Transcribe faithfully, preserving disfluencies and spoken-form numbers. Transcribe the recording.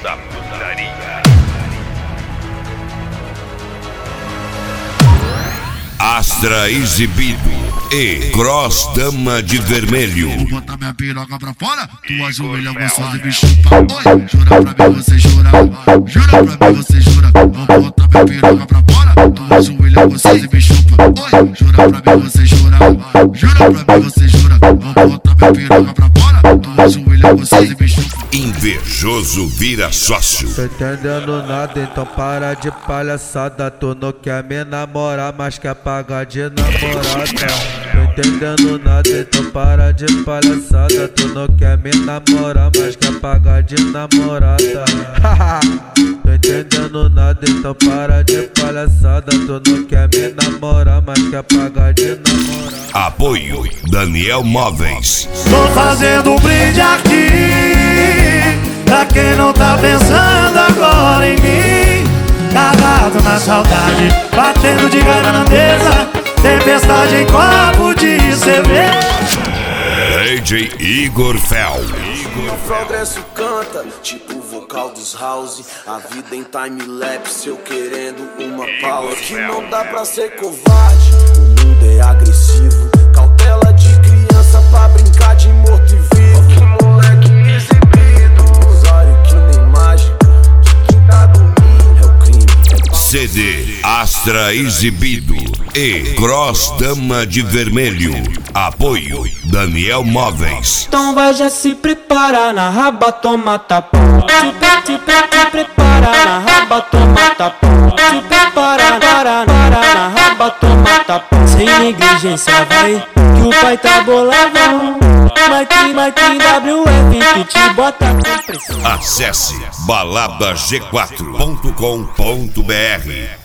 da putaria. Astra exibido e Cross Dama de Vermelho. Vou botar minha piroca pra fora, tu ajoelha gostosa e me chupa. Oi, jura pra mim você jura, jura pra mim você jura. Vou botar minha piroca pra fora, tu ajoelha gostosa e me chupa. Oi, jura pra mim você jura, jura pra mim você jura. Vou botar minha piroca pra fora, tu ajoelha gostosa e me chupa. Invejoso vira sócio. Tô entendendo nada, então para de palhaçada. Tu não quer me namorar, mas quer pagar de namorada. Tô entendendo nada, então para de palhaçada. Tu não quer me namorar, mas quer pagar de namorada. Tô entendendo nada, então para de palhaçada. Tu não quer me namorar, mas quer pagar de namorada. Apoio Daniel Móveis. Tô fazendo um brinde aqui pra quem não tá pensando agora em mim. Agarrado na saudade, batendo de cara na mesa, tempestade em copo de cerveja. D J Igor Fel. O progresso canta, tipo o vocal dos house. A vida em time-lapse, eu querendo uma pausa. Que não dá pra ser covarde, o mundo é agressivo. Cautela de criança pra brincar de morto e vivo. Que moleque exibido, usuário que nem mágica. De quem tá dormindo é o crime. C D Astra exibido e Cross Dama de Vermelho. Apoio Daniel Móveis. Então vai já se preparar na raba, toma tapão. Te, te, te, te prepara na raba, toma tapão. Te prepara, para, para na raba, toma tapão. Sem negligência vai, que o pai tá boladão. Mike, Mike, W F que te bota com pressão. Acesse balada g quatro ponto com ponto br.